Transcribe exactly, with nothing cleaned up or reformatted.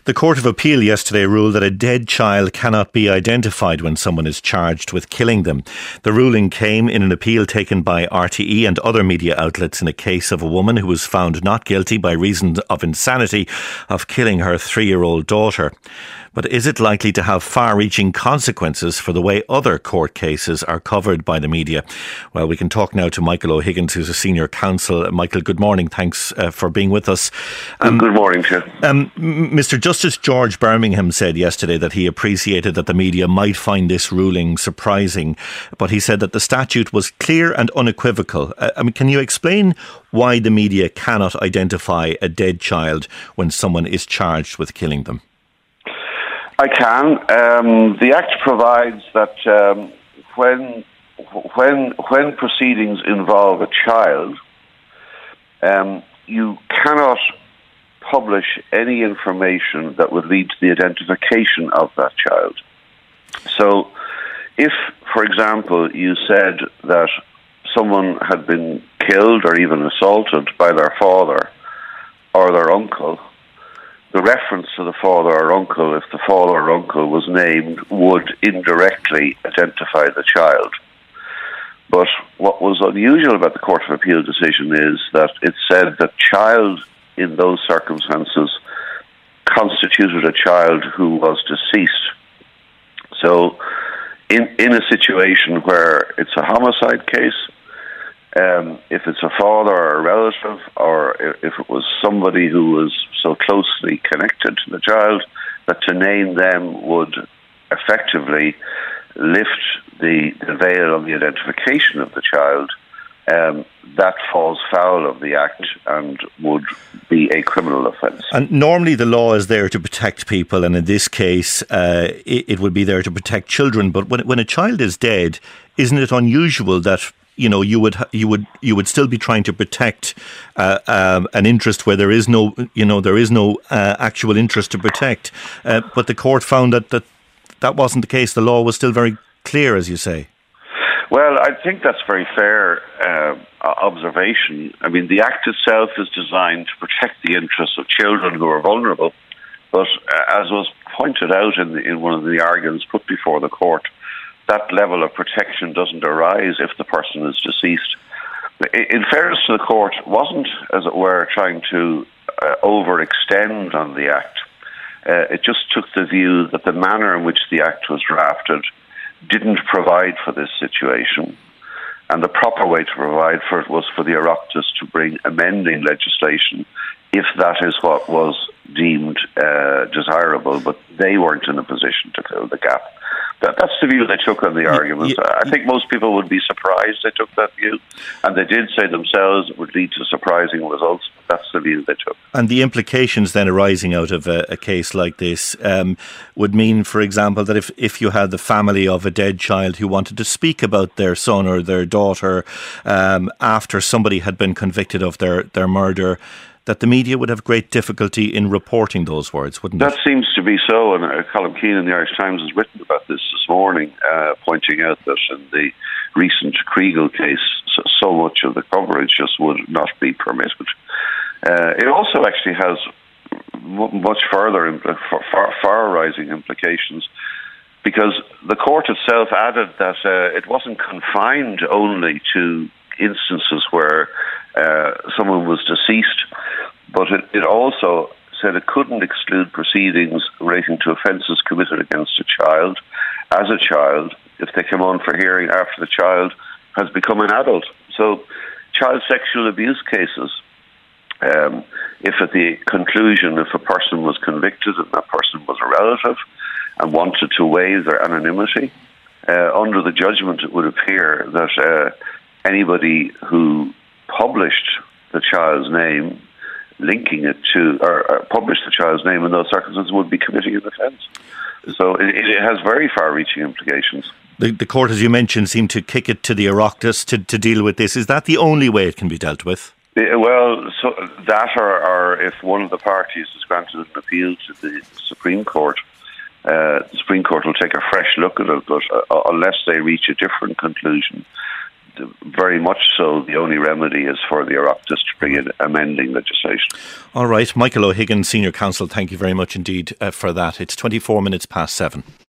The Court of Appeal yesterday ruled that a dead child cannot be identified when someone is charged with killing them. The ruling came in an appeal taken by R T E and other media outlets in a case of a woman who was found not guilty by reason of insanity of killing her three-year-old daughter. But is it likely to have far-reaching consequences for the way other court cases are covered by the media? Well, we can talk now to Michael O'Higgins, who's a senior counsel. Michael, good morning. Thanks uh, for being with us. Um, good morning, Chair. Um, Mister Justice George Birmingham said yesterday that he appreciated that the media might find this ruling surprising, but he said that the statute was clear and unequivocal. Uh, I mean, can you explain why the media cannot identify a dead child when someone is charged with killing them? I can. Um, the Act provides that um, when when when proceedings involve a child, um, you cannot publish any information that would lead to the identification of that child. So, if, for example, you said that someone had been killed or even assaulted by their father or their uncle, the reference to the father or uncle, if the father or uncle was named, would indirectly identify the child. But what was unusual about the Court of Appeal decision is that it said that child in those circumstances constituted a child who was deceased. So in, in a situation where it's a homicide case, Um, if it's a father or a relative, or if it was somebody who was so closely connected to the child, that to name them would effectively lift the, the veil on the identification of the child, um, that falls foul of the Act and would be a criminal offence. And normally the law is there to protect people, and in this case uh, it, it would be there to protect children. But when, when a child is dead, isn't it unusual that you know, you would you would you would still be trying to protect uh, um, an interest where there is no, you know, there is no uh, actual interest to protect. Uh, but the court found that, that that wasn't the case. The law was still very clear, as you say. Well, I think that's very fair uh, observation. I mean, the Act itself is designed to protect the interests of children who are vulnerable. But uh, as was pointed out in, the, in one of the arguments put before the court, that level of protection doesn't arise if the person is deceased. In fairness to the court, wasn't, as it were, trying to uh, overextend on the Act. Uh, it just took the view that the manner in which the Act was drafted didn't provide for this situation. And the proper way to provide for it was for the Oireachtas to bring amending legislation if that is what was deemed uh, desirable, but they weren't in a position to fill the gap. That, that's the view they took on the argument. You, you, I think most people would be surprised they took that view, and they did say themselves it would lead to surprising results, but that's the view they took. And the implications then arising out of a, a case like this um, would mean, for example, that if, if you had the family of a dead child who wanted to speak about their son or their daughter um, after somebody had been convicted of their, their murder, that the media would have great difficulty in reporting those words, wouldn't it? That seems to be so, and uh, Colm Keane in the Irish Times has written about this this morning, uh, pointing out that in the recent Kriegel case, so, so much of the coverage just would not be permitted. Uh, it also actually has m- much further, impl- far, far-rising implications, because the court itself added that uh, it wasn't confined only to instances where uh, someone was deceased, but it, it also said it couldn't exclude proceedings relating to offences committed against a child as a child if they come on for hearing after the child has become an adult. So child sexual abuse cases, um, if at the conclusion, if a person was convicted and that person was a relative and wanted to waive their anonymity, uh, under the judgment it would appear that uh, anybody who published the child's name, linking it to, or, or published the child's name in those circumstances would be committing an offence. So it, it has very far-reaching implications. The, the court, as you mentioned, seemed to kick it to the Oireachtas to, to deal with this. Is that the only way it can be dealt with? Uh, well, so that or, or if one of the parties is granted an appeal to the Supreme Court, uh, the Supreme Court will take a fresh look at it, but uh, unless they reach a different conclusion, very much so, the only remedy is for the Oireachtas to bring in amending legislation. All right. Michael O'Higgins, Senior Counsel, thank you very much indeed uh, for that. It's twenty-four minutes past seven.